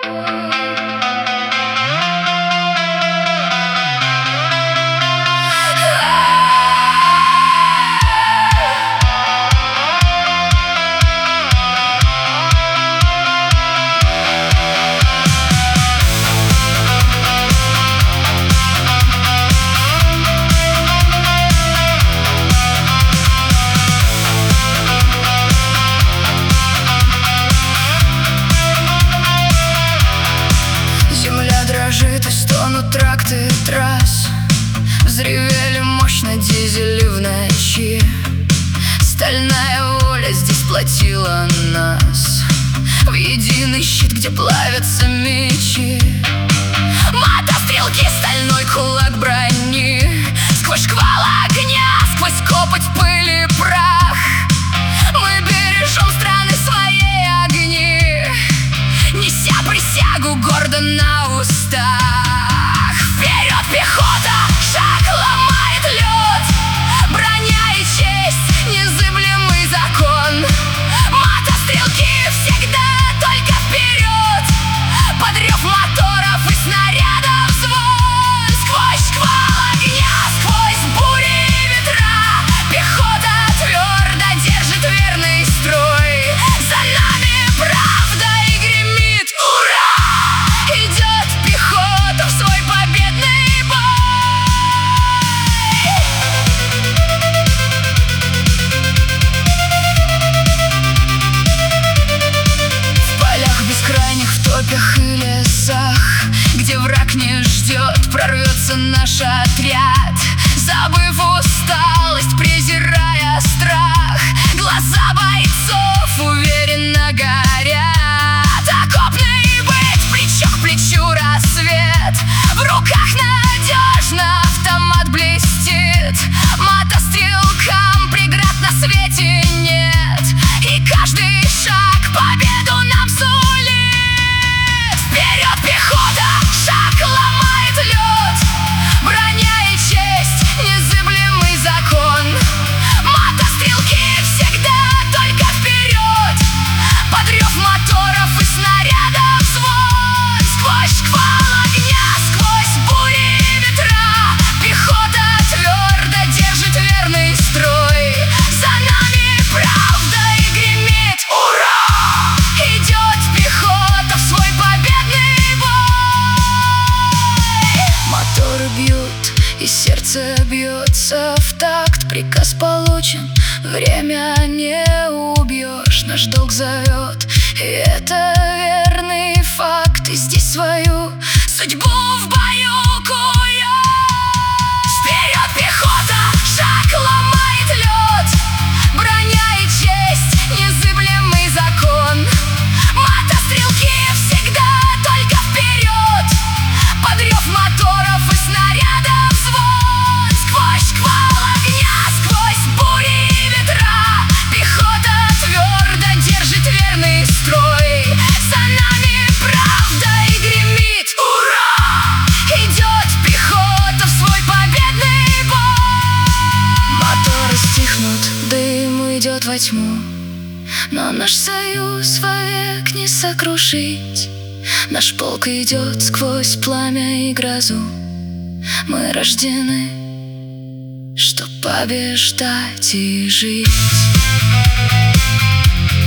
Дрожит и стонут тракты трасс. Взревели мощно дизели в ночи. Стальная воля здесь сплотила нас в единый щит, где плавятся мечи. Мотострелки, стальной кулак брони. Сквозь шквал огня, сквозь копоть, пыль и прах мы бережем страны своей огни, неся присягу гордо на устах. Вперед, пехота! Шаг ломает лед. Броня и честь, незыблемый закон. Мотострелки всегда только вперед. Под рев моторов и снарядов звон. Сквозь шквал огня, сквозь бури и ветра пехота твердо держит верный строй. За нами правда и гремит ура! Идет пехота в свой победный бой. В полях бескрайних, в топях и лесах, где враг не ждет, прорвется наш отряд. Забыв усталость, презирая страх, глаза бойцов уверенно горят. Окопный быт, плечо к плечу рассвет. В руках надежно автомат блестит. Мотострелкам преград на свете нет, и каждый шаг победу нам сулит. Вперед, пехота! Шаг ломает лед. Броня и честь, незыблемый закон. Мотострелки всегда только вперед. Под рев моторов и снарядов звон. Сквозь шквал огня, сквозь бури и ветра пехота твердо держит верный строй. За нами правда и гремит ура! Идет пехота в свой победный бой. Моторы бьют и сердце бьется в такт. Приказ получен, время не убьешь. Наш долг зовет, и это верный факт. И здесь свою судьбу в бою кует. Вперед, пехота! Шаг ломает лед. Броня и честь, незыблемый закон. Мотострелки всегда только вперед. Под рев моторов и снарядов звон. Сквозь шквал огня, сквозь бури и ветра пехота твердо держит верный строй. За нами правда и гремит ура! Идет пехота в свой победный бой. Моторы стихнут, дым идет во тьму, но наш союз вовек не сокрушить. Наш полк идет сквозь пламя и грозу. Мы рождены, чтоб побеждать и жить.